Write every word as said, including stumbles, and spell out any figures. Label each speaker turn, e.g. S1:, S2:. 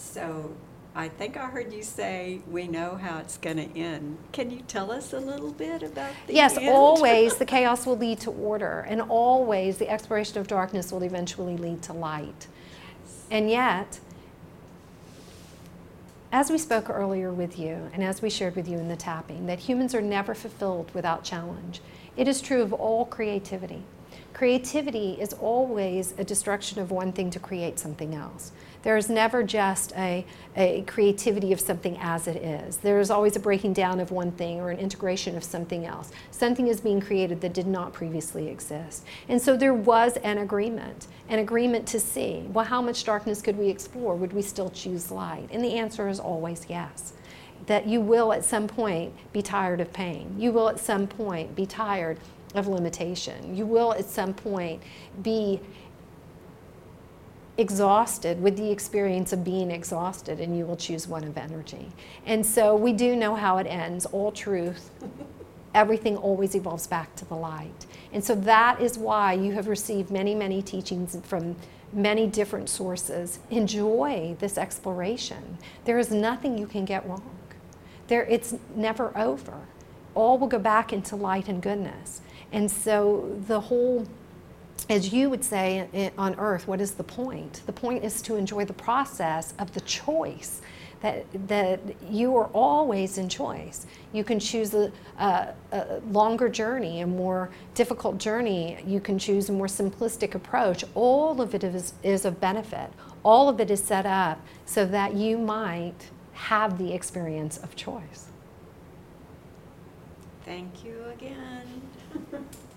S1: So I think I heard you say we know how it's going to end. Can you tell us a little bit about the
S2: Yes,
S1: end?
S2: always the chaos will lead to order, and always the exploration of darkness will eventually lead to light.
S1: Yes.
S2: And yet, as we spoke earlier with you, and as we shared with you in the tapping, that humans are never fulfilled without challenge. It is true of all creativity. Creativity is always a destruction of one thing to create something else. There is never just a, a creativity of something as it is. There is always a breaking down of one thing or an integration of something else. Something is being created that did not previously exist. And so there was an agreement, an agreement to see, well, how much darkness could we explore? Would we still choose light? And the answer is always yes. That you will at some point be tired of pain. You will at some point be tired of limitation. You will at some point be exhausted with the experience of being exhausted, and you will choose one of energy. And so we do know how it ends, all truth. Everything always evolves back to the light. And so that is why you have received many, many teachings from many different sources. Enjoy this exploration. There is nothing you can get wrong. There, it's never over. All will go back into light and goodness. And so the whole, as you would say on earth, what is the point? The point is to enjoy the process of the choice, that, that you are always in choice. You can choose a, a, a longer journey, a more difficult journey. You can choose a more simplistic approach. All of it is, is of benefit. All of it is set up so that you might have the experience of choice.
S1: Thank you again.